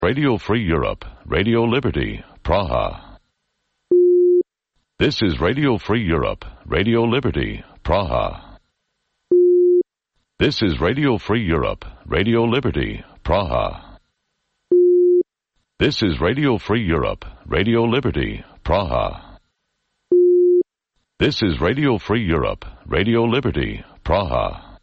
Radio Free Europe, Radio Liberty, Praha. This is Radio Free Europe, Radio Liberty, Praha. This is Radio Free Europe, Radio Liberty, Praha. This is Radio Free Europe, Radio Liberty, Praha. This is Radio Free Europe, Radio Liberty, Praha.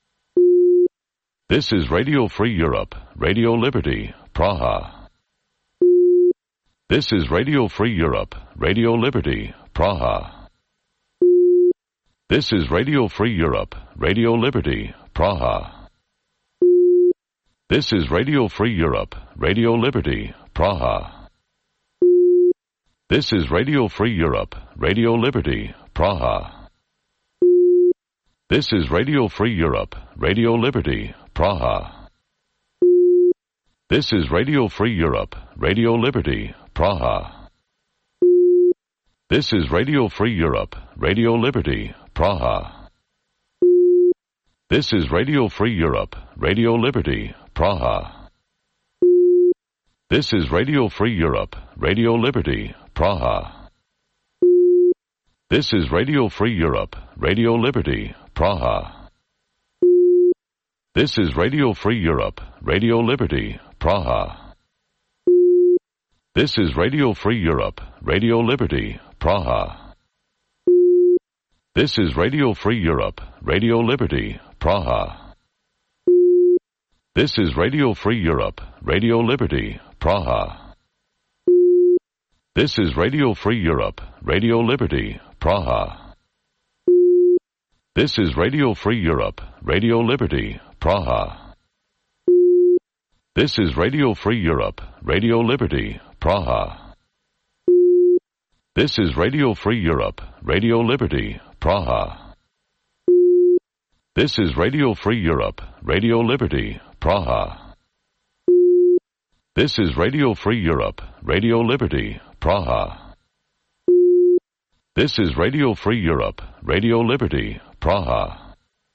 This is Radio Free Europe, Radio Liberty, Praha. This is Radio Free Europe, Radio Liberty, Praha. This is Radio Free Europe, Radio Liberty, Praha. This is Radio Free Europe, Radio Liberty, Praha. This is Radio Free Europe, Radio Liberty, Praha. This is Radio Free Europe, Radio Liberty, Praha. This is Radio Free Europe, Radio Liberty, Praha. This is Radio Free Europe, Radio Liberty, Praha. This is Radio Free Europe, Radio Liberty, Praha. This is Radio Free Europe, Radio Liberty, Praha. This is Radio Free Europe, Radio Liberty, Praha. This is Radio Free Europe, Radio Liberty, Praha. This is Radio Free Europe, Radio Liberty, Praha. This is Radio Free Europe, Radio Liberty, Praha. This is Radio Free Europe, Radio Liberty, Praha. This is Radio Free Europe, Radio Liberty, Praha. This is Radio Free Europe, Radio Liberty, Praha. This is Radio Free Europe, Radio Liberty, Praha. This is Radio Free Europe, Radio Liberty, Praha. This is Radio Free Europe, Radio Liberty, Praha. This is Radio Free Europe, Radio Liberty, Praha. This is Radio Free Europe, Radio Liberty, Praha.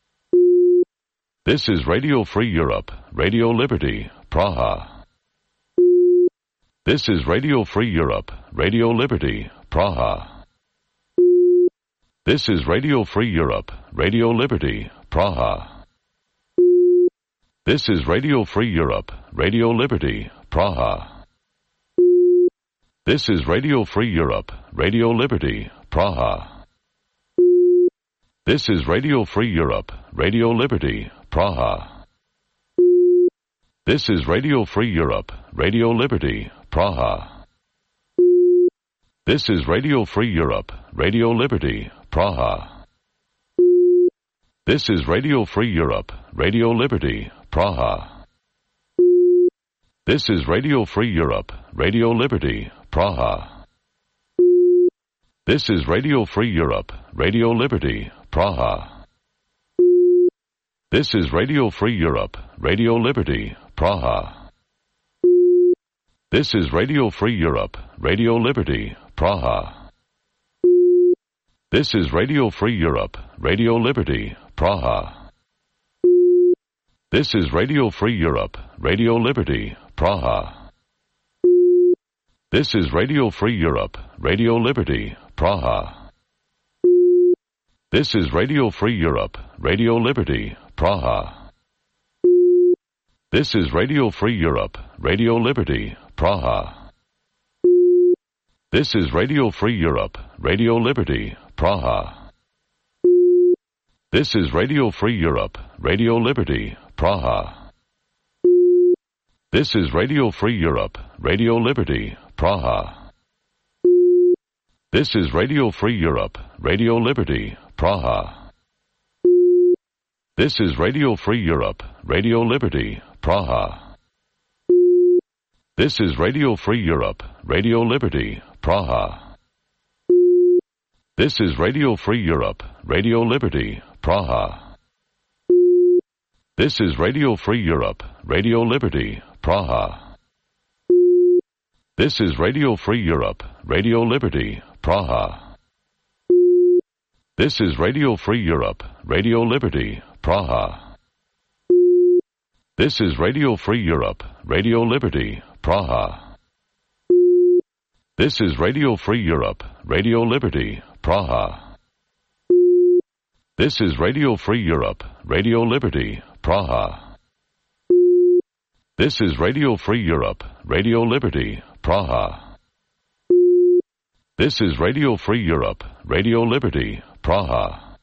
This is Radio Free Europe, Radio Liberty, Praha. This is Radio Free Europe, Radio Liberty, Praha. This is Radio Free Europe, Radio Liberty, Praha. This is Radio Free Europe, Radio Liberty, Praha. This is Radio Free Europe, Radio Liberty, Praha. This is Radio Free Europe, Radio Liberty, Praha. This is Radio Free Europe, Radio Liberty, Praha. This is Radio Free Europe, Radio Liberty, Praha. This is Radio Free Europe, Radio Liberty, Praha. This is Radio Free Europe, Radio Liberty, Praha. This is Radio Free Europe, Radio Liberty, Praha. This is Radio Free Europe, Radio Liberty, Praha. This is Radio Free Europe, Radio Liberty, Praha. This is Radio Free Europe, Radio Liberty, Praha. This is Radio Free Europe, Radio Liberty, Praha. This is Radio Free Europe, Radio Liberty, Praha. This is Radio Free Europe, Radio Liberty, Praha. This is Radio Free Europe, Radio Liberty, Praha. This is Radio Free Europe, Radio Liberty, Praha. This is Radio Free Europe, Radio Liberty, Praha. This is Radio Free Europe, Radio Liberty, Praha. This is Radio Free Europe, Radio Liberty, Praha. This is Radio Free Europe, Radio Liberty, Praha. This is Radio Free Europe, Radio Liberty, Praha. This is Radio Free Europe, Radio Liberty, Praha. This is Radio Free Europe, Radio Liberty, Praha. This is Radio Free Europe, Radio Liberty, Praha. This is Radio Free Europe, Radio Liberty, Praha. This is Radio Free Europe, Radio Liberty, Praha. This is Radio Free Europe, Radio Liberty, Praha. This is Radio Free Europe, Radio Liberty, Praha. This is Radio Free Europe, Radio Liberty, Praha. This is Radio Free Europe, Radio Liberty, Praha.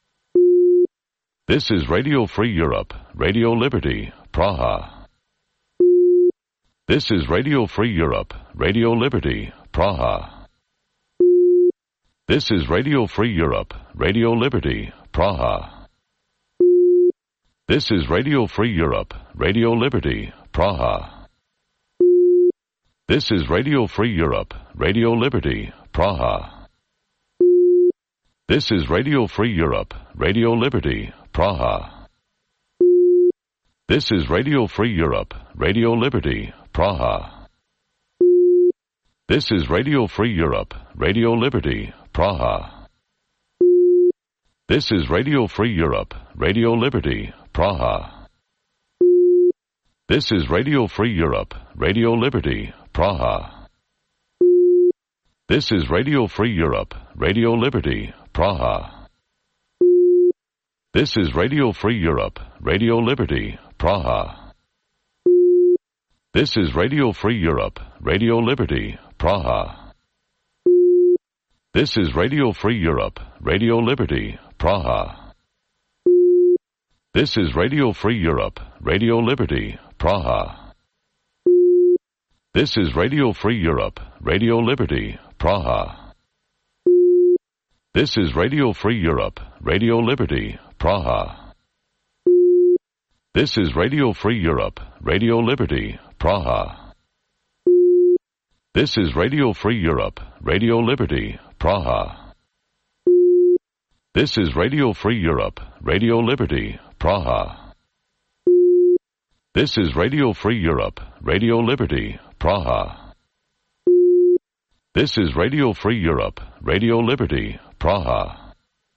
This is Radio Free Europe, Radio Liberty, Praha. This is Radio Free Europe, Radio Liberty, Praha. This is Radio Free Europe, Radio Liberty, Praha. This is Radio Free Europe, Radio Liberty, Praha. This is Radio Free Europe, Radio Liberty, Praha. This is Radio Free Europe, Radio Liberty, Praha. This is Radio Free Europe, Radio Liberty, Praha. This is Radio Free Europe, Radio Liberty, Praha. This is Radio Free Europe, Radio Liberty, Praha. This is Radio Free Europe, Radio Liberty, Praha. This is Radio Free Europe, Radio Liberty, Praha. This is Radio Free Europe, Radio Liberty, Praha. This is Radio Free Europe, Radio Liberty, Praha. This is Radio Free Europe, Radio Liberty, Praha. This is Radio Free Europe, Radio Liberty, Praha. This is Radio Free Europe, Radio Liberty, Praha. This is Radio Free Europe, Radio Liberty, Praha. This is Radio Free Europe, Radio Liberty, Praha. This is Radio Free Europe, Radio Liberty, Praha. This is Radio Free Europe, Radio Liberty, Praha. This is Radio Free Europe, Radio Liberty, Praha. This is Radio Free Europe, Radio Liberty, Praha.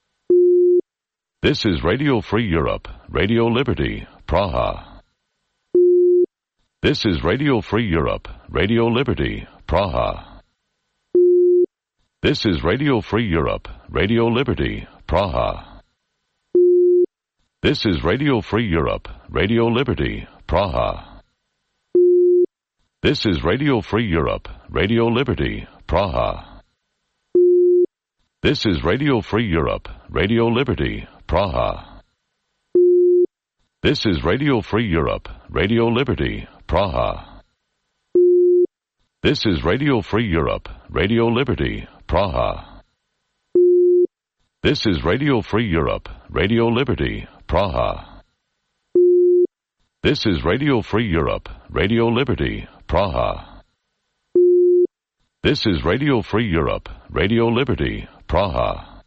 This is Radio Free Europe, Radio Liberty, Praha. This is Radio Free Europe, Radio Liberty, Praha. This is Radio Free Europe, Radio Liberty, Praha. This is Radio Free Europe, Radio Liberty, Praha. This is Radio Free Europe, Radio Liberty, Praha. This is Radio Free Europe, Radio Liberty, Praha. This is Radio Free Europe, Radio Liberty, Praha. This is Radio Free Europe, Radio Liberty, Praha. This is Radio Free Europe, Radio Liberty, Praha. This is Radio Free Europe, Radio Liberty, Praha. This is Radio Free Europe, Radio Liberty, Praha.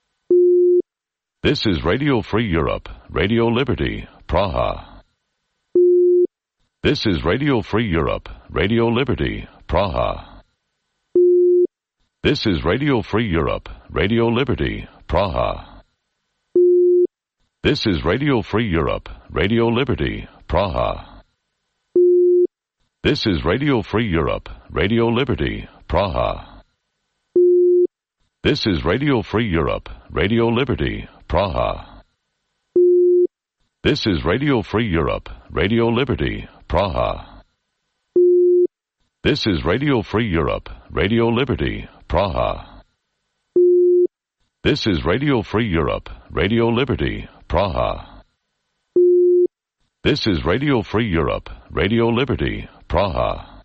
This is Radio Free Europe, Radio Liberty, Praha. This is Radio Free Europe, Radio Liberty, Praha. This is Radio Free Europe, Radio Liberty, Praha. This is Radio Free Europe, Radio Liberty, Praha. This is Radio Free Europe, Radio Liberty, Praha. This is Radio Free Europe, Radio Liberty, Praha. This is Radio Free Europe, Radio Liberty, Praha. This is Radio Free Europe, Radio Liberty, Praha. This is Radio Free Europe, Radio Liberty, Praha. This is Radio Free Europe, Radio Liberty, Praha.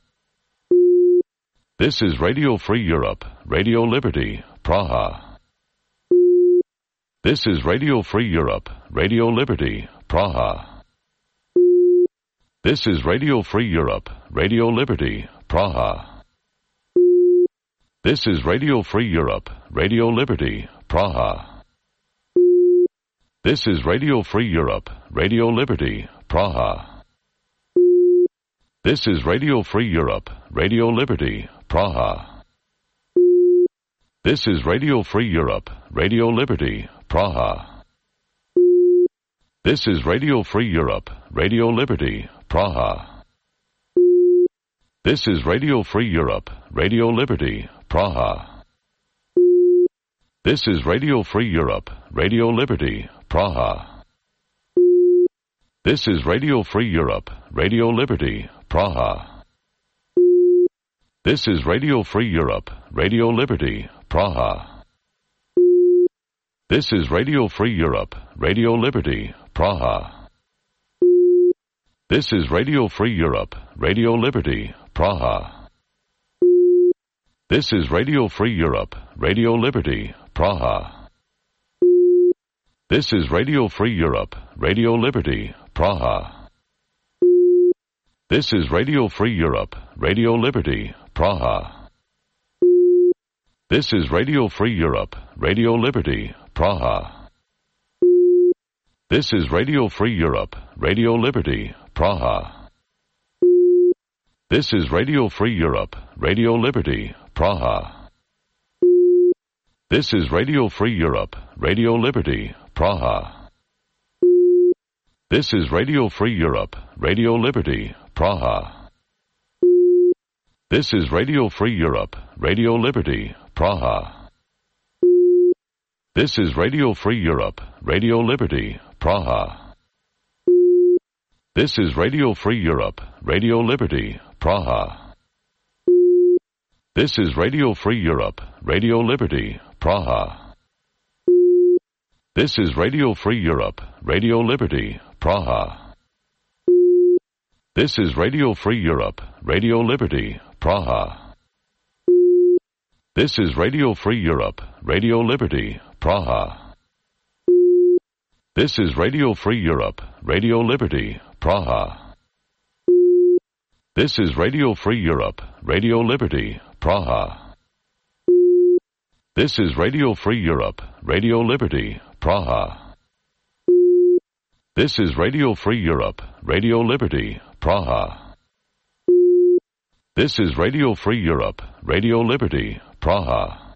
This is Radio Free Europe, Radio Liberty, Praha. This is Radio Free Europe, Radio Liberty, Praha. This is Radio Free Europe, Radio Liberty, Praha. This is Radio Free Europe, Radio Liberty, Praha. This is Radio Free Europe, Radio Liberty, Praha. This is Radio Free Europe, Radio Liberty, Praha. This is Radio Free Europe, Radio Liberty, Praha. This is Radio Free Europe, Radio Liberty, Praha. This is Radio Free Europe, Radio Liberty, Praha. This is Radio Free Europe, Radio Liberty, Praha. This is Radio Free Europe, Radio Liberty, Praha. This is Radio Free Europe, Radio Liberty, Praha. This is Radio Free Europe, Radio Liberty, Praha. This is Radio Free Europe, Radio Liberty, Praha. This is Radio Free Europe, Radio Liberty, Praha. This is Radio Free Europe, Radio Liberty, Praha. This is Radio Free Europe, Radio Liberty, Praha. This is Radio Free Europe, Radio Liberty, Praha. This is Radio Free Europe, Radio Liberty, Praha. This is Radio Free Europe, Radio Liberty, Praha. This is Radio Free Europe, Radio Liberty, Praha. This is Radio Free Europe, Radio Liberty, Praha. This is Radio Free Europe, Radio Liberty, Praha. This is Radio Free Europe, Radio Liberty, Praha. This is Radio Free Europe, Radio Liberty, Praha. This is Radio Free Europe, Radio Liberty, Praha. This is Radio Free Europe, Radio Liberty, Praha. This is Radio Free Europe, Radio Liberty, Praha. This is Radio Free Europe, Radio Liberty, Praha. This is Radio Free Europe, Radio Liberty, Praha. This is Radio Free Europe, Radio Liberty, Praha. This is Radio Free Europe, Radio Liberty, Praha. This is Radio Free Europe, Radio Liberty, Praha. This is Radio Free Europe, Radio Liberty, Praha.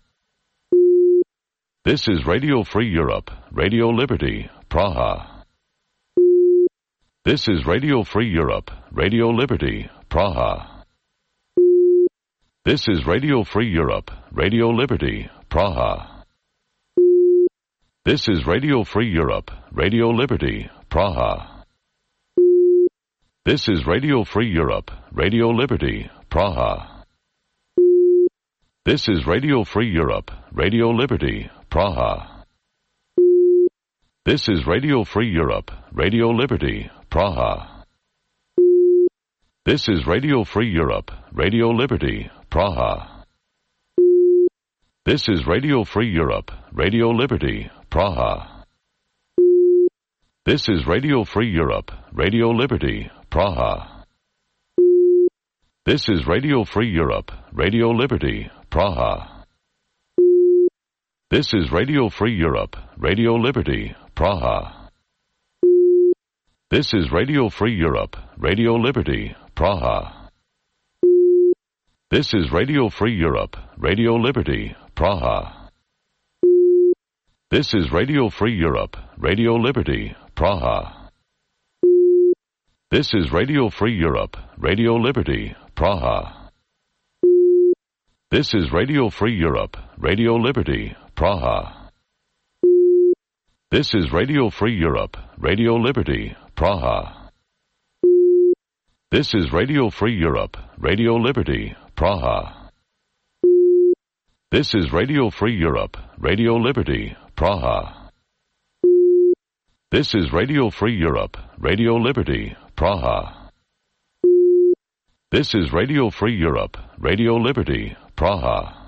This is Radio Free Europe, Radio Liberty, Praha. This is Radio Free Europe, Radio Liberty, Praha. This is Radio Free Europe, Radio Liberty, Praha. This is Radio Free Europe, Radio Liberty, Praha. This is Radio Free Europe, Radio Liberty, Praha. This is Radio Free Europe, Radio Liberty, Praha. This is Radio Free Europe, Radio Liberty, Praha. This is Radio Free Europe, Radio Liberty, Praha. This is Radio Free Europe, Radio Liberty, Praha. This is Radio Free Europe, Radio Liberty, Praha. This is Radio Free Europe, Radio Liberty, Praha. This is Radio Free Europe, Radio Liberty, Praha. This is Radio Free Europe, Radio Liberty, Praha. This is Radio Free Europe, Radio Liberty, Praha. This is Radio Free Europe, Radio Liberty, Praha. This is Radio Free Europe, Radio Liberty, Praha. This is Radio Free Europe, Radio Liberty, Praha. This is Radio Free Europe, Radio Liberty, Praha. This is Radio Free Europe, Radio Liberty, Praha. This is Radio Free Europe, Radio Liberty, Praha. This is Radio Free Europe, Radio Liberty, Praha. This is Radio Free Europe, Radio Liberty, Praha.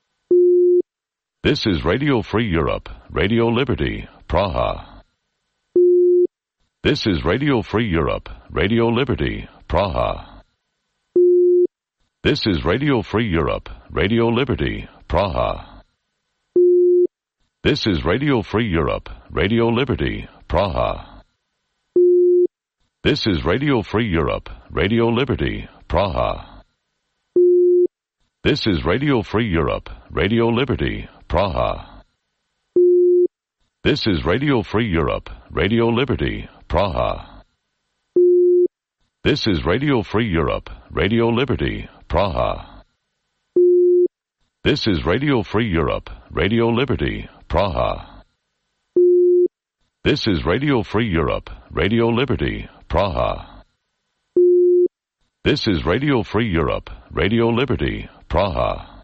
This is Radio Free Europe, Radio Liberty, Praha. This is Radio Free Europe, Radio Liberty, Praha. This is Radio Free Europe, Radio Liberty, Praha. This is Radio Free Europe, Radio Liberty, Praha. This is Radio Free Europe, Radio Liberty, Praha. This is Radio Free Europe, Radio Liberty, Praha. This is Radio Free Europe, Radio Liberty, Praha. This is Radio Free Europe, Radio Liberty, Praha. This is Radio Free Europe, Radio Liberty, Praha. This is Radio Free Europe, Radio Liberty, Praha. This is Radio Free Europe, Radio Liberty, Praha.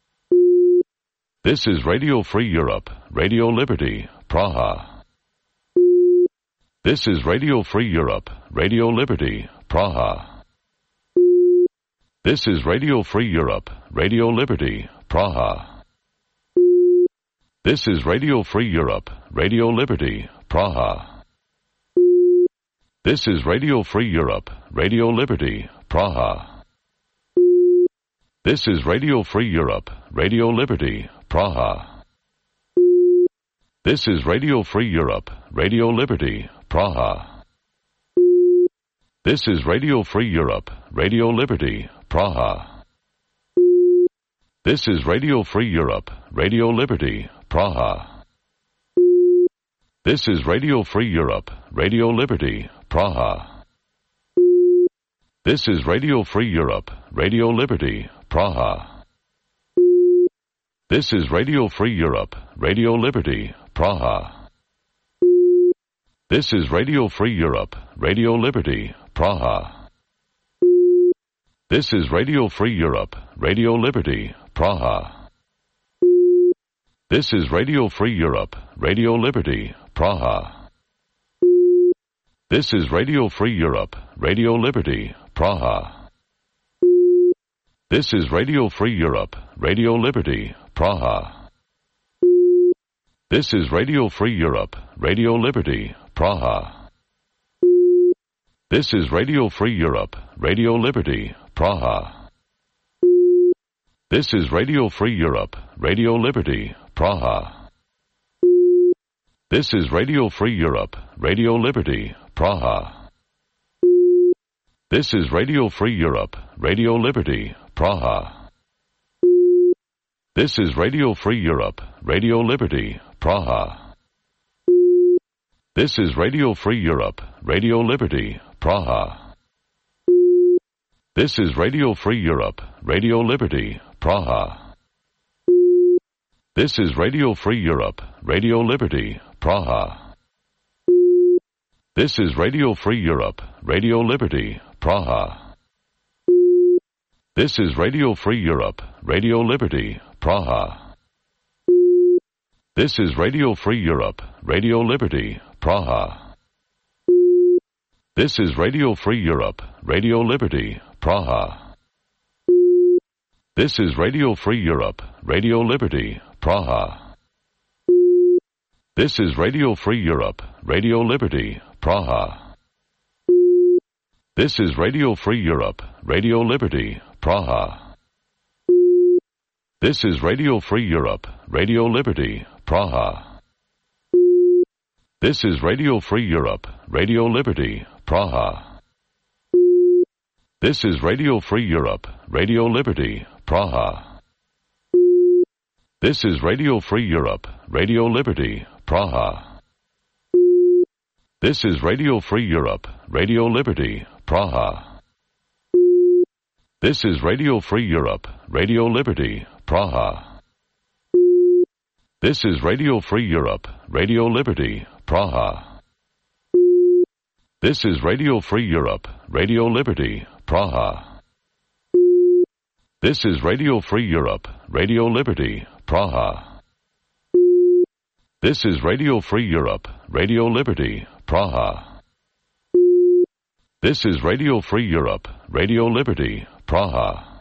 This is Radio Free Europe, Radio Liberty, Praha. This is Radio Free Europe, Radio Liberty, Praha. This is Radio Free Europe, Radio Liberty, Praha. This is Radio Free Europe, Radio Liberty, Praha. This is Radio Free Europe, Radio Liberty, Praha. This is Radio Free Europe, Radio Liberty, Praha. This is Radio Free Europe, Radio Liberty, Praha. This is Radio Free Europe, Radio Liberty, Praha. This is Radio Free Europe, Radio Liberty, Praha. This is Radio Free Europe, Radio Liberty, Praha. This is Radio Free Europe, Radio Liberty, Praha. This is Radio Free Europe, Radio Liberty, Praha. This is Radio Free Europe, Radio Liberty, Praha. This is Radio Free Europe, Radio Liberty, Praha. This is Radio Free Europe, Radio Liberty, Praha. This is Radio Free Europe, Radio Liberty, Praha. This is Radio Free Europe, Radio Liberty, Praha. This is Radio Free Europe, Radio Liberty, Praha. This is Radio Free Europe, Radio Liberty, Praha. This is Radio Free Europe, Radio Liberty, Praha. This is Radio Free Europe, Radio Liberty, Praha. This is Radio Free Europe, Radio Liberty, Praha. This is Radio Free Europe, Radio Liberty, Praha. This is Radio Free Europe, Radio Liberty, Praha. This is Radio Free Europe, Radio Liberty, Praha. This is Radio Free Europe, Radio Liberty, Praha. This is Radio Free Europe, Radio Liberty, Praha. This is Radio Free Europe, Radio Liberty, Praha. This is Radio Free Europe, Radio Liberty, Praha. This is Radio Free Europe, Radio Liberty, Praha. This is Radio Free Europe, Radio Liberty, Praha. This is Radio Free Europe, Radio Liberty, Praha. This is Radio Free Europe, Radio Liberty, Praha. This is Radio Free Europe, Radio Liberty, Praha. This is Radio Free Europe, Radio Liberty, Praha. This is Radio Free Europe, Radio Liberty, Praha. This is Radio Free Europe, Radio Liberty, Praha. This is Radio Free Europe, Radio Liberty, Praha. This is Radio Free Europe, Radio Liberty, Praha. This is Radio Free Europe, Radio Liberty, Praha. This is Radio Free Europe, Radio Liberty, Praha. This is Radio Free Europe, Radio Liberty, Praha. This is Radio Free Europe, Radio Liberty, Praha. This is Radio Free Europe, Radio Liberty, Praha.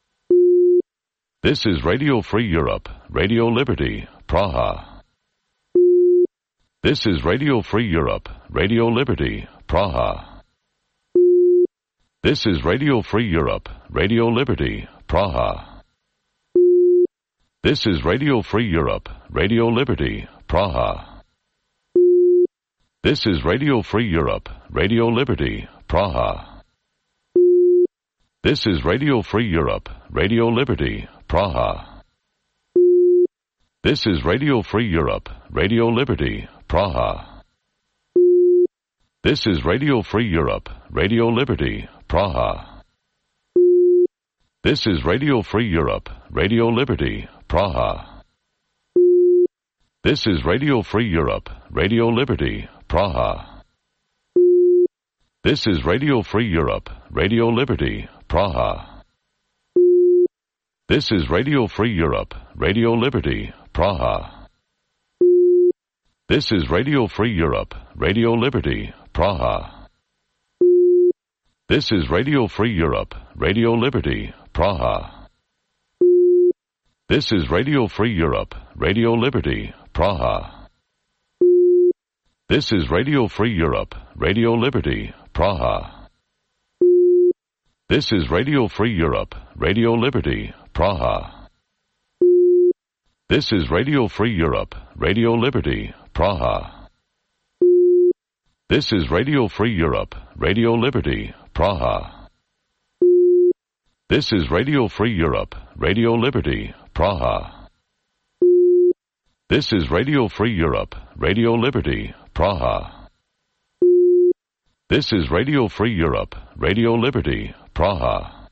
This is Radio Free Europe, Radio Liberty, Praha. This is Radio Free Europe, Radio Liberty, Praha. This is Radio Free Europe, Radio Liberty, Praha. This is Radio Free Europe, Radio Liberty, Praha. This is Radio Free Europe, Radio Liberty, Praha. This is Radio Free Europe, Radio Liberty, Praha. This is Radio Free Europe, Radio Liberty, Praha. This is Radio Free Europe, Radio Liberty, Praha. This is Radio Free Europe, Radio Liberty, Praha. This is Radio Free Europe, Radio Liberty, Praha. This is Radio Free Europe, Radio Liberty, Praha. This is Radio Free Europe, Radio Liberty, Praha. This is Radio Free Europe, Radio Liberty, Praha. This is Radio Free Europe, Radio Liberty, Praha. This is Radio Free Europe, Radio Liberty, Praha. This is Radio Free Europe, Radio Liberty, Praha. This is Radio Free Europe, Radio Liberty, Praha. This is Radio Free Europe, Radio Liberty, Praha. This is Radio Free Europe, Radio Liberty, Praha. This is Radio Free Europe, Radio Liberty, Praha. This is Radio Free Europe, Radio Liberty, Praha. This is Radio Free Europe, Radio Liberty, Praha.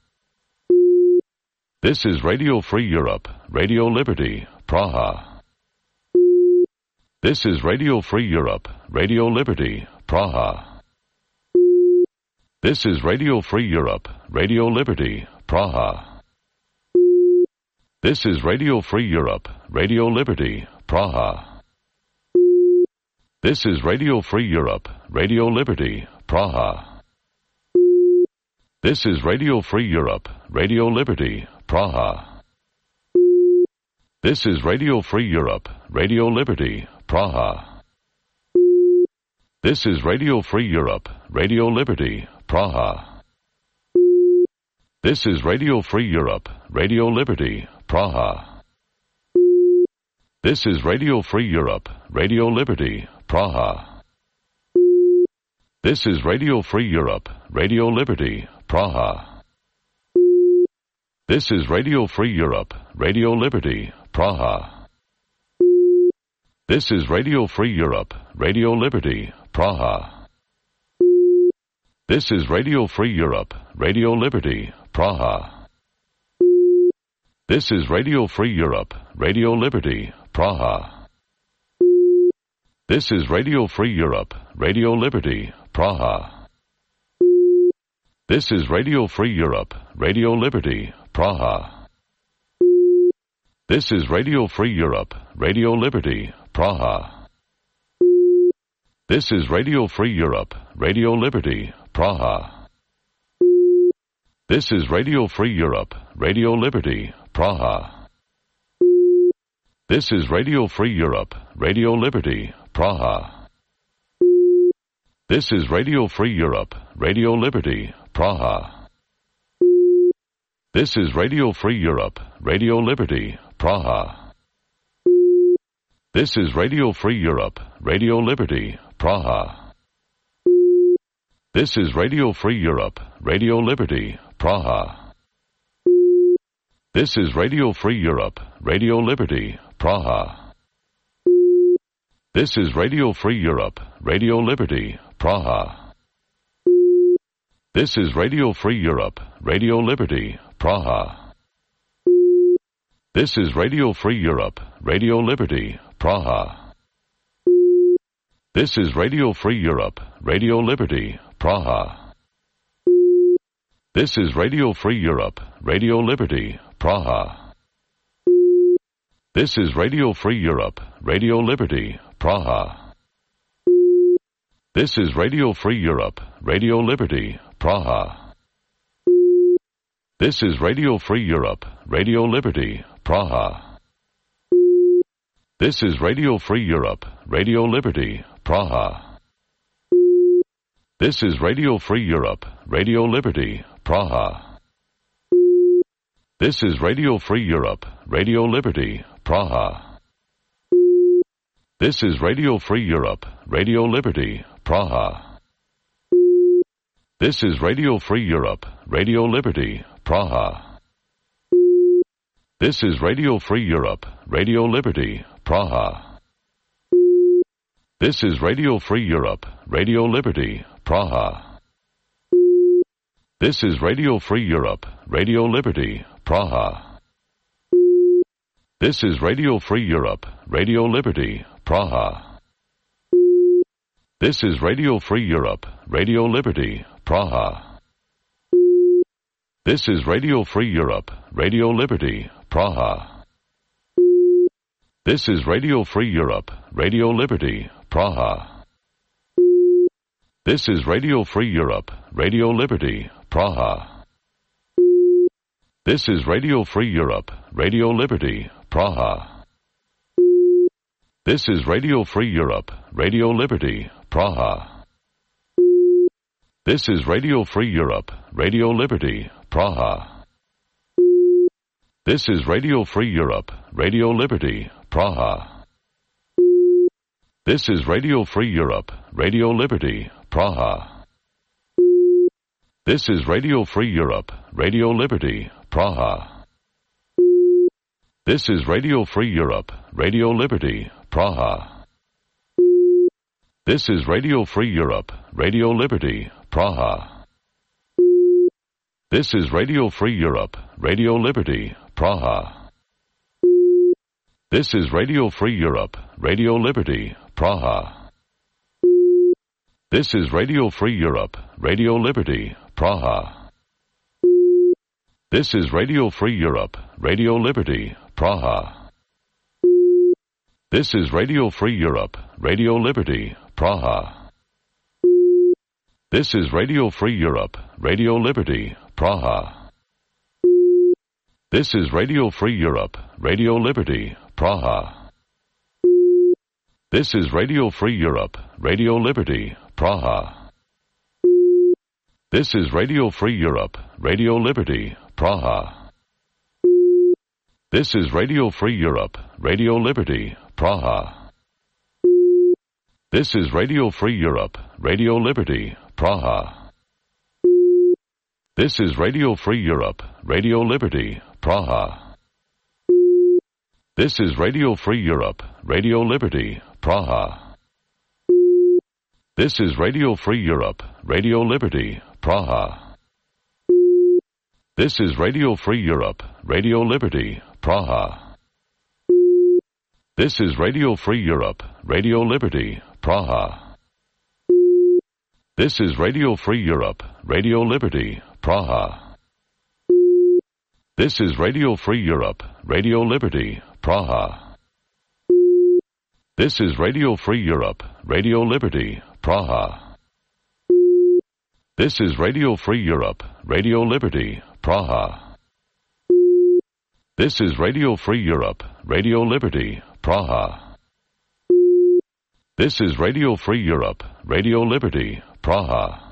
This is Radio Free Europe, Radio Liberty, Praha. This is Radio Free Europe, Radio Liberty, Praha. This is Radio Free Europe, Radio Liberty, Praha. This is Radio Free Europe, Radio Liberty, Praha. This is Radio Free Europe, Radio Liberty, Praha. This is Radio Free Europe, Radio Liberty, Praha. This is Radio Free Europe, Radio Liberty, Praha. This is Radio Free Europe, Radio Liberty, Praha. This is Radio Free Europe, Radio Liberty, Praha. This is Radio Free Europe, Radio Liberty, Praha. This is Radio Free Europe, Radio Liberty, Praha. This is Radio Free Europe, Radio Liberty, Praha. This is Radio Free Europe, Radio Liberty, Praha. This is Radio Free Europe, Radio Liberty, Praha. This is Radio Free Europe, Radio Liberty, Praha. This is Radio Free Europe, Radio Liberty, Praha. This is Radio Free Europe, Radio Liberty, Praha. This is Radio Free Europe, Radio Liberty, Praha. This is Radio Free Europe, Radio Liberty, Praha. This is Radio Free Europe, Radio Liberty, Praha. This is Radio Free Europe, Radio Liberty, Praha. This is Radio Free Europe, Radio Liberty, Praha. This is Radio Free Europe, Radio Liberty, Praha. This is Radio Free Europe, Radio Liberty, Praha. This is Radio Free Europe, Radio Liberty, Praha. This is Radio Free Europe, Radio Liberty, Praha. This is Radio Free Europe, Radio Liberty, Praha. This is Radio Free Europe, Radio Liberty, Praha. This is Radio Free Europe, Radio Liberty, Praha. This is Radio Free Europe, Radio Liberty, Praha. This is Radio Free Europe, Radio Liberty, Praha. This is Radio Free Europe, Radio Liberty, Praha. This is Radio Free Europe, Radio Liberty, Praha. This is Radio Free Europe, Radio Liberty, Praha. This is Radio Free Europe, Radio Liberty, Praha. This is Radio Free Europe, Radio Liberty, Praha. This is Radio Free Europe, Radio Liberty, Praha. This is Radio Free Europe, Radio Liberty, Praha. This is Radio Free Europe, Radio Liberty, Praha. This is Radio Free Europe, Radio Liberty, Praha. This is Radio Free Europe, Radio Liberty, Praha. This is Radio Free Europe, Radio Liberty, Praha. This is Radio Free Europe, Radio Liberty, Praha. This is Radio Free Europe, Radio Liberty, Praha. This is Radio Free Europe, Radio Liberty, Praha. This is Radio Free Europe, Radio Liberty, Praha. This is Radio Free Europe, Radio Liberty, Praha. This is Radio Free Europe, Radio Liberty, Praha. This is Radio Free Europe, Radio Liberty, Praha. This is Radio Free Europe, Radio Liberty, Praha. This is Radio Free Europe, Radio Liberty, Praha. This is Radio Free Europe, Radio Liberty, Praha. This is Radio Free Europe, Radio Liberty, Praha. This is Radio Free Europe, Radio Liberty, Praha. This is Radio Free Europe, Radio Liberty, Praha. This is Radio Free Europe, Radio Liberty, Praha. This is Radio Free Europe, Radio Liberty, Praha. This is Radio Free Europe, Radio Liberty, Praha. This is Radio Free Europe, Radio Liberty, Praha. This is Radio Free Europe, Radio Liberty, Praha. This is Radio Free Europe, Radio Liberty, Praha. This is Radio Free Europe, Radio Liberty, Praha. This is Radio Free Europe, Radio Liberty, Praha. This is Radio Free Europe, Radio Liberty, Praha. This is Radio Free Europe, Radio Liberty, Praha. This is Radio Free Europe, Radio Liberty, Praha. This is Radio Free Europe, Radio Liberty, Praha. This is Radio Free Europe, Radio Liberty, Praha. This is Radio Free Europe, Radio Liberty, Praha. This is Radio Free Europe, Radio Liberty, Praha. This is Radio Free Europe, Radio Liberty, Praha. This is Radio Free Europe, Radio Liberty, Praha. This is Radio Free Europe, Radio Liberty, Praha. This is Radio Free Europe, Radio Liberty, Praha. This is Radio Free Europe, Radio Liberty, Praha. This is Radio Free Europe, Radio Liberty, Praha. This is Radio Free Europe, Radio Liberty, Praha.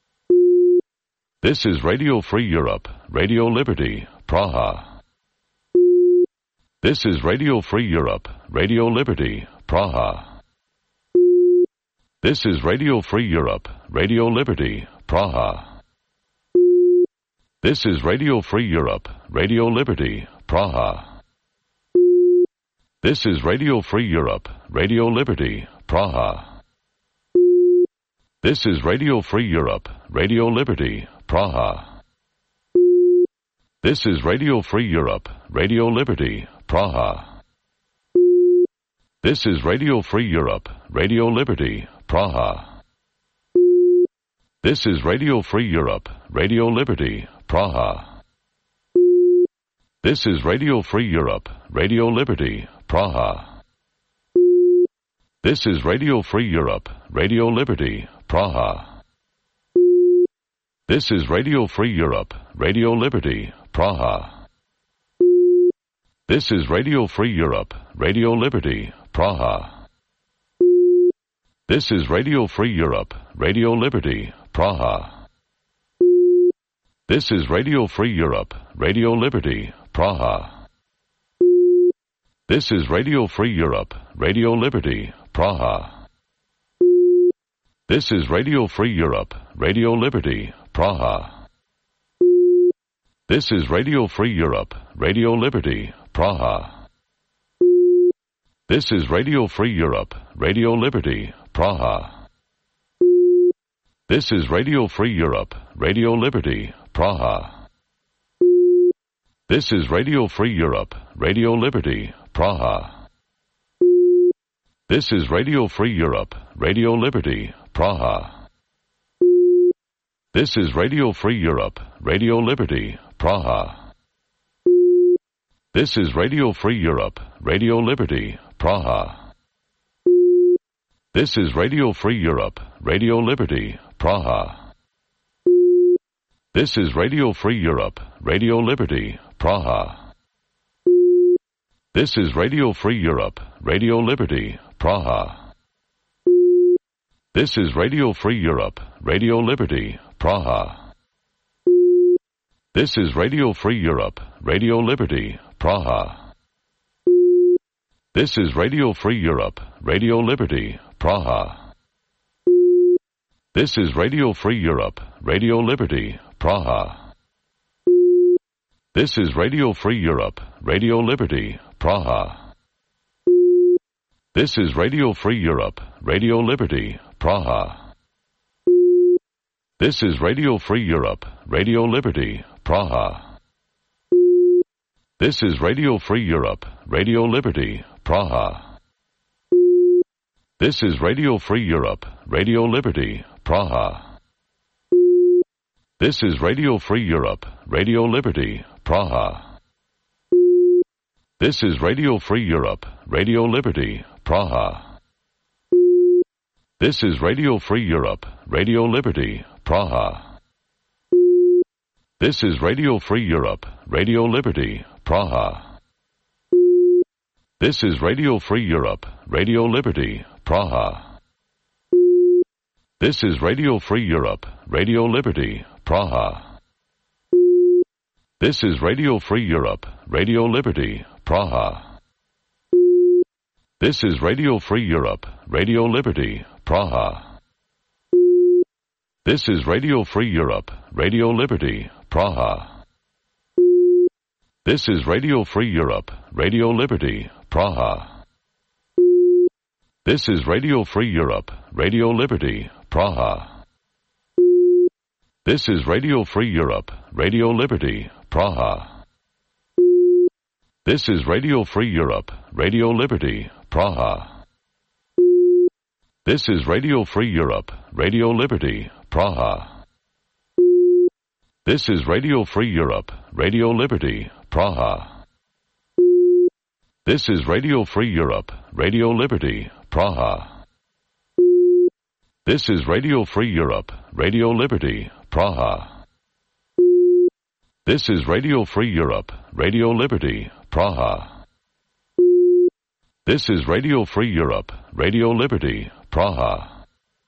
This is Radio Free Europe, Radio Liberty, Praha. This is Radio Free Europe, Radio Liberty, Praha. This is Radio Free Europe, Radio Liberty, Praha. This is Radio Free Europe, Radio Liberty, Praha. This is Radio Free Europe, Radio Liberty, Praha. This is Radio Free Europe, Radio Liberty, Praha. This is Radio Free Europe, Radio Liberty, Praha. This is Radio Free Europe, Radio Liberty, Praha. This is Radio Free Europe, Radio Liberty, Praha. This is Radio Free Europe, Radio Liberty, Praha. This is Radio Free Europe, Radio Liberty, Praha. This is Radio Free Europe, Radio Liberty, Praha. This is Radio Free Europe, Radio Liberty, Praha. This is Radio Free Europe, Radio Liberty, Praha. This is Radio Free Europe, Radio Liberty, Praha. This is Radio Free Europe, Radio Liberty, Praha. This is Radio Free Europe, Radio Liberty, Praha. This is Radio Free Europe, Radio Liberty, Praha. This is Radio Free Europe, Radio Liberty, Praha. This is Radio Free Europe, Radio Liberty, Praha. This is Radio Free Europe, Radio Liberty, Praha. This is Radio Free Europe, Radio Liberty, Praha. This is Radio Free Europe, Radio Liberty, Praha. This is Radio Free Europe, Radio Liberty, Praha. This is Radio Free Europe, Radio Liberty, Praha. This is Radio Free Europe, Radio Liberty, Praha. This is Radio Free Europe, Radio Liberty, Praha. This is Radio Free Europe, Radio Liberty, Praha. This is Radio Free Europe, Radio Liberty, Praha. This is Radio Free Europe, Radio Liberty, Praha. This is Radio Free Europe, Radio Liberty, Praha. This is Radio Free Europe, Radio Liberty, Praha. This is Radio Free Europe, Radio Liberty, Praha. This is Radio Free Europe, Radio Liberty, Praha. This is Radio Free Europe, Radio Liberty, Praha. This is Radio Free Europe, Radio Liberty, Praha. This is Radio Free Europe, Radio Liberty, Praha. This is Radio Free Europe, Radio Liberty, Praha. This is Radio Free Europe, Radio Liberty, Praha. This is Radio Free Europe, Radio Liberty, Praha. This is Radio Free Europe, Radio Liberty, Praha. This is Radio Free Europe, Radio Liberty, Praha. This is Radio Free Europe, Radio Liberty, Praha. This is Radio Free Europe, Radio Liberty, Praha. This is Radio Free Europe, Radio Liberty, Praha. This is Radio Free Europe, Radio Liberty, Praha. This is Radio Free Europe, Radio Liberty, Praha. This is Radio Free Europe, Radio Liberty, Praha. This is Radio Free Europe, Radio Liberty, Praha. This is Radio Free Europe, Radio Liberty, Praha. This is Radio Free Europe, Radio Liberty, Praha. This is Radio Free Europe, Radio Liberty, Praha. This is Radio Free Europe, Radio Liberty, Praha. This is Radio Free Europe, Radio Liberty, Praha. This is Radio Free Europe, Radio Liberty, Praha.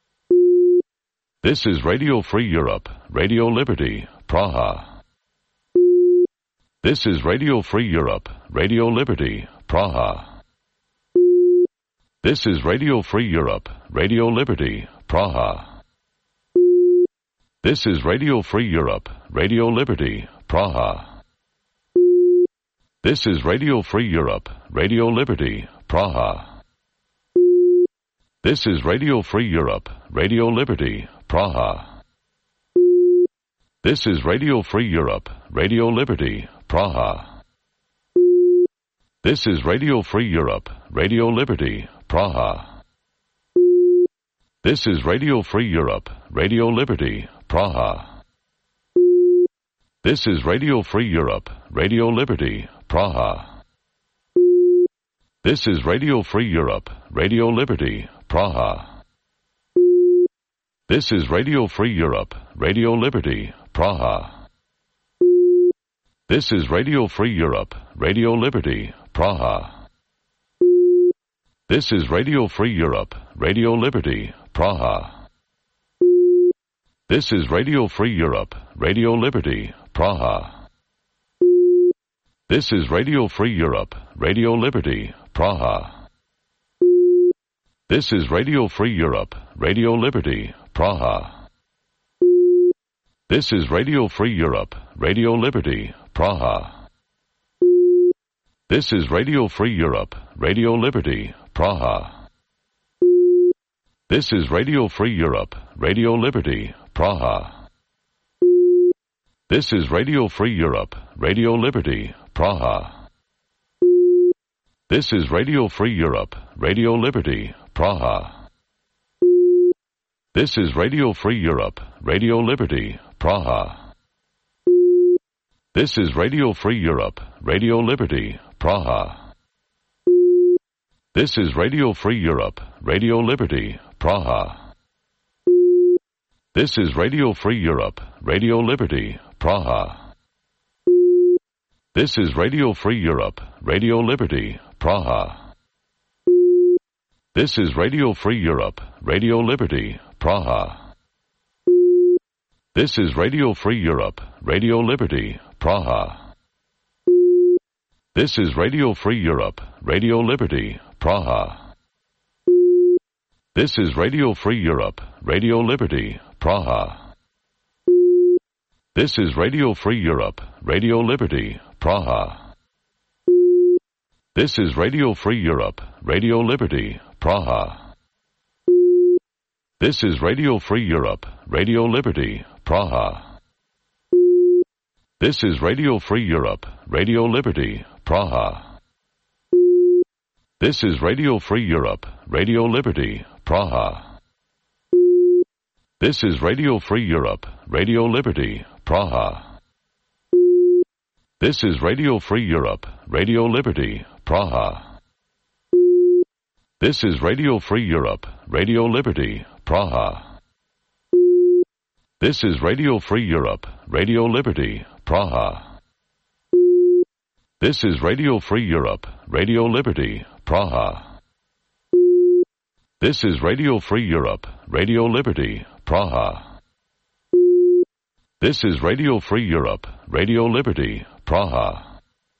This is Radio Free Europe, Radio Liberty, Praha. This is Radio Free Europe, Radio Liberty, Praha. This is Radio Free Europe, Radio Liberty, Praha. This is Radio Free Europe, Radio Liberty, Praha. This is Radio Free Europe, Radio Liberty, Praha. This is Radio Free Europe, Radio Liberty, Praha. This is Radio Free Europe, Radio Liberty, Praha. This is Radio Free Europe, Radio Liberty, Praha. This is Radio Free Europe, Radio Liberty, Praha. This is Radio Free Europe, Radio Liberty, Praha. This is Radio Free Europe, Radio Liberty, Praha. This is Radio Free Europe, Radio Liberty, Praha. This is Radio Free Europe, Radio Liberty, Praha. This is Radio Free Europe, Radio Liberty, Praha. This is Radio Free Europe, Radio Liberty, Praha. This is Radio Free Europe, Radio Liberty, Praha. This is Radio Free Europe, Radio Liberty, Praha. This is Radio Free Europe, Radio Liberty, Praha. This is Radio Free Europe, Radio Liberty, Praha. This is Radio Free Europe, Radio Liberty, Praha. This is Radio Free Europe, Radio Liberty, Praha. This is Radio Free Europe, Radio Liberty, Praha. This is Radio Free Europe, Radio Liberty, Praha. This is Radio Free Europe, Radio Liberty, Praha. This is Radio Free Europe, Radio Liberty, Praha. This is Radio Free Europe, Radio Liberty, Praha. This is Radio Free Europe, Radio Liberty, Praha. This is Radio Free Europe, Radio Liberty, Praha. This is Radio Free Europe, Radio Liberty, Praha. This is Radio Free Europe, Radio Liberty, Praha. This is Radio Free Europe, Radio Liberty, Praha. This is Radio Free Europe, Radio Liberty, Praha. This is Radio Free Europe, Radio Liberty, Praha. This is Radio Free Europe, Radio Liberty, Praha. This is Radio Free Europe, Radio Liberty, Praha. This is Radio Free Europe, Radio Liberty, Praha. This is Radio Free Europe, Radio Liberty, Praha. This is Radio Free Europe, Radio Liberty, Praha. This is Radio Free Europe, Radio Liberty, Praha. This is Radio Free Europe, Radio Liberty, Praha. This is Radio Free Europe, Radio Liberty, Praha. This is Radio Free Europe, Radio Liberty, Praha. This is Radio Free Europe, Radio Liberty, Praha.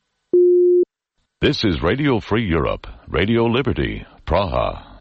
This is Radio Free Europe, Radio Liberty, Praha.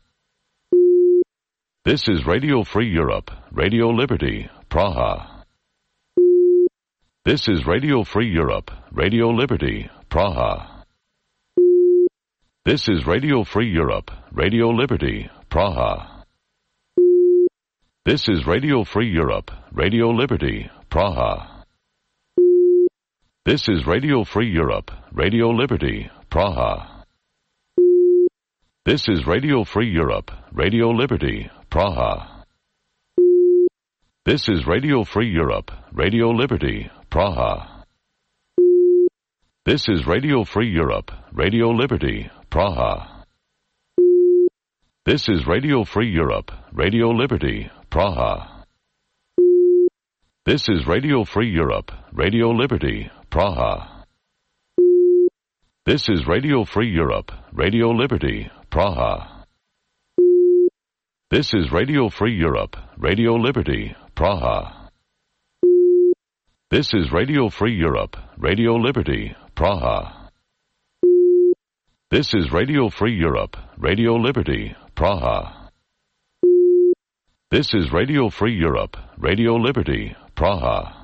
This is Radio Free Europe, Radio Liberty, Praha. This is Radio Free Europe, Radio Liberty, Praha. This is Radio Free Europe, Radio Liberty, Praha. This is Radio Free Europe, Radio Liberty, Praha. This is Radio Free Europe, Radio Liberty, Praha. This is Radio Free Europe, Radio Liberty, Praha. This is Radio Free Europe, Radio Liberty, Praha. This is Radio Free Europe, Radio Liberty, Praha. This is Radio Free Europe, Radio Liberty, Praha. This is Radio Free Europe, Radio Liberty, Praha. This is Radio Free Europe, Radio Liberty, Praha. This is Radio Free Europe, Radio Liberty, Praha. This is Radio Free Europe, Radio Liberty, Praha. This is Radio Free Europe, Radio Liberty, Praha. This is Radio Free Europe, Radio Liberty, Praha.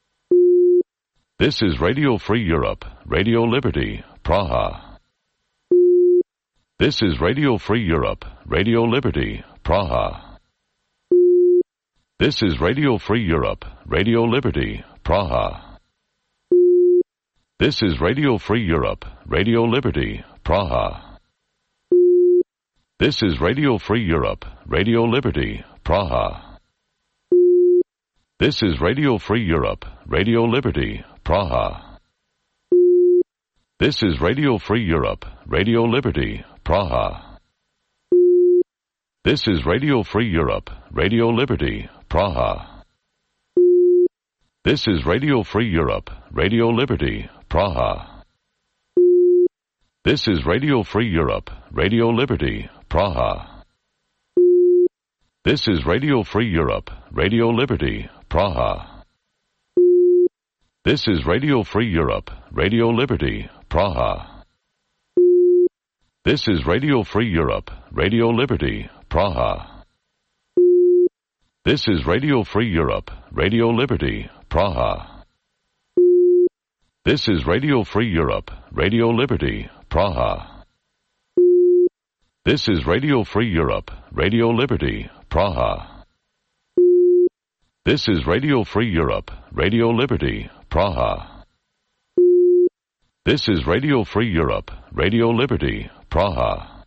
This is Radio Free Europe, Radio Liberty, Praha. This is Radio Free Europe, Radio Liberty, Praha. This is Radio Free Europe, Radio Liberty, Praha. This is Radio Free Europe, Radio Liberty, Praha. This is Radio Free Europe, Radio Liberty, Praha. This is Radio Free Europe, Radio Liberty, Praha. This is Radio Free Europe, Radio Liberty, Praha. This is Radio Free Europe, Radio Liberty, Praha. This is Radio Free Europe, Radio Liberty, Praha. This is Radio Free Europe, Radio Liberty, Praha. This is Radio Free Europe, Radio Liberty, Praha. This is Radio Free Europe, Radio Liberty, Praha. This is Radio Free Europe, Radio Liberty, Praha. This is Radio Free Europe, Radio Liberty, Praha. This is Radio Free Europe, Radio Liberty, Praha. This is Radio Free Europe, Radio Liberty, Praha. This is Radio Free Europe, Radio Liberty, Praha. This is Radio Free Europe, Radio Liberty, Praha.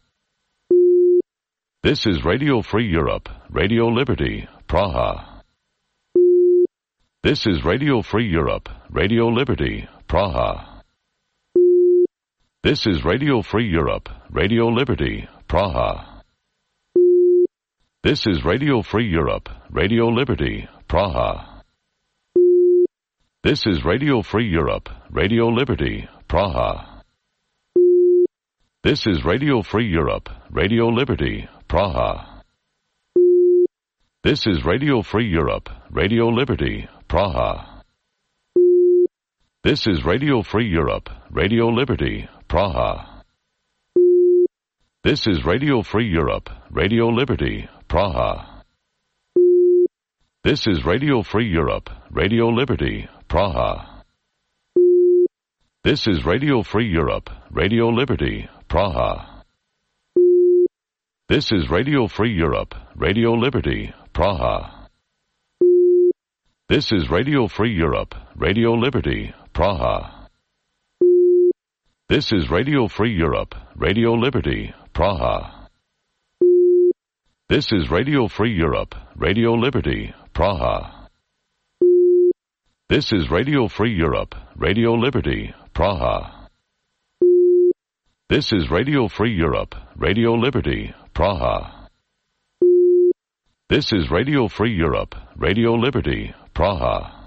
This is Radio Free Europe, Radio Liberty, Praha. This is Radio Free Europe, Radio Liberty, Praha. This is Radio Free Europe, Radio Liberty, Praha. This is Radio Free Europe, Radio Liberty, Praha. This is Radio Free Europe, Radio Liberty, Praha. This is Radio Free Europe, Radio Liberty, Praha. This is Radio Free Europe, Radio Liberty, Praha. This is Radio Free Europe, Radio Liberty, Praha. This is Radio Free Europe, Radio Liberty, Praha. This is Radio Free Europe, Radio Liberty, Praha. This is Radio Free Europe, Radio Liberty, Praha. This is Radio Free Europe, Radio Liberty, Praha. This is Radio Free Europe, Radio Liberty, Praha. This is Radio Free Europe, Radio Liberty, Praha. This is Radio Free Europe, Radio Liberty, Praha. This is Radio Free Europe, Radio Liberty, Praha. This is Radio Free Europe, Radio Liberty, Praha. This is Radio Free Europe, Radio Liberty, Praha.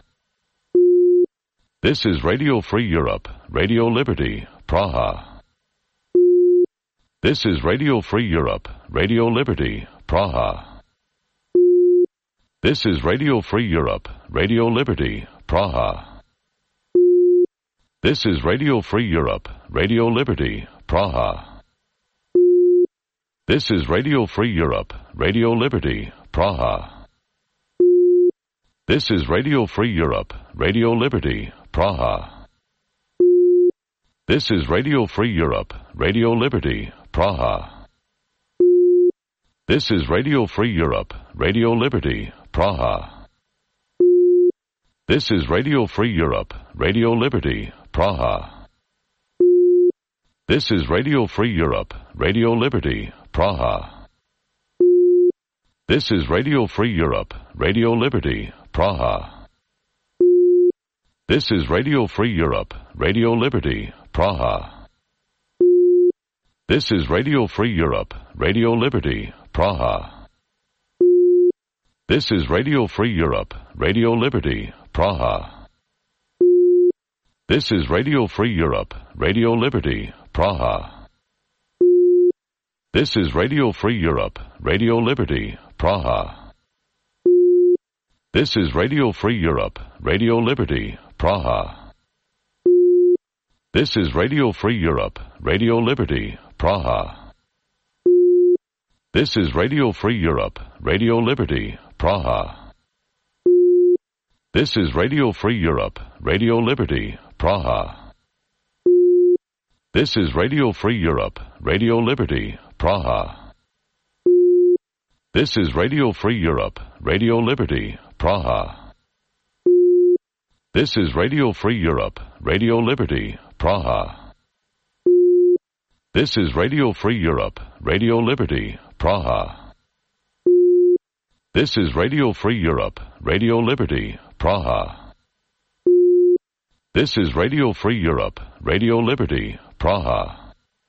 This is Radio Free Europe, Radio Liberty, Praha. This is Radio Free Europe, Radio Liberty, Praha. This is Radio Free Europe, Radio Liberty, Praha. This is Radio Free Europe, Radio Liberty, Praha. This is Radio Free Europe, Radio Liberty, Praha. This is Radio Free Europe, Radio Liberty, Praha. This is Radio Free Europe, Radio Liberty, Praha. This is Radio Free Europe, Radio Liberty, Praha. This is Radio Free Europe, Radio Liberty, Praha. This is Radio Free Europe, Radio Liberty, Praha. This is Radio Free Europe, Radio Liberty, Praha. This is Radio Free Europe, Radio Liberty, Praha. This is Radio Free Europe, Radio Liberty, Praha. This is Radio Free Europe, Radio Liberty, Praha. This is Radio Free Europe, Radio Liberty, Praha. This is Radio Free Europe, Radio Liberty, Praha. This is Radio Free Europe, Radio Liberty, Praha. This is Radio Free Europe, Radio Liberty, Praha. This is Radio Free Europe, Radio Liberty, Praha. This is Radio Free Europe, Radio Liberty, Praha. This is Radio Free Europe, Radio Liberty, Praha. This is Radio Free Europe, Radio Liberty, Praha. This is Radio Free Europe, Radio Liberty, Praha. This is Radio Free Europe, Radio Liberty, Praha. This is Radio Free Europe, Radio Liberty, Praha. This is Radio Free Europe, Radio Liberty, Praha.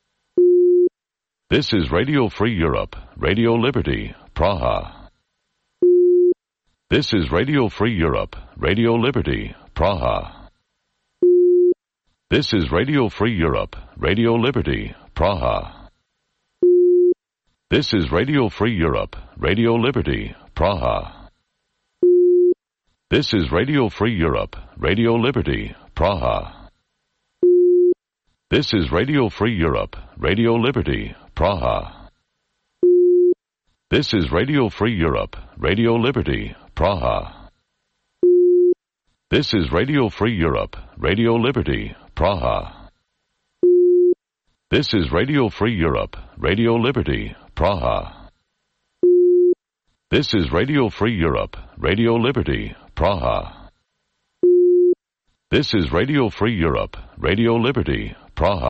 This is Radio Free Europe, Radio Liberty, Praha. This is Radio Free Europe, Radio Liberty, Praha. This is Radio Free Europe, Radio Liberty, Praha. This is Radio Free Europe, Radio Liberty, Praha. This is Radio Free Europe, Radio Liberty, Praha. This is Radio Free Europe, Radio Liberty, Praha. This is Radio Free Europe, Radio Liberty, Praha. This is Radio Free Europe, Radio Liberty, Praha. This is Radio Free Europe, Radio Liberty, Praha. This is Radio Free Europe, Radio Liberty, Praha. This is Radio Free Europe, Radio Liberty, Praha.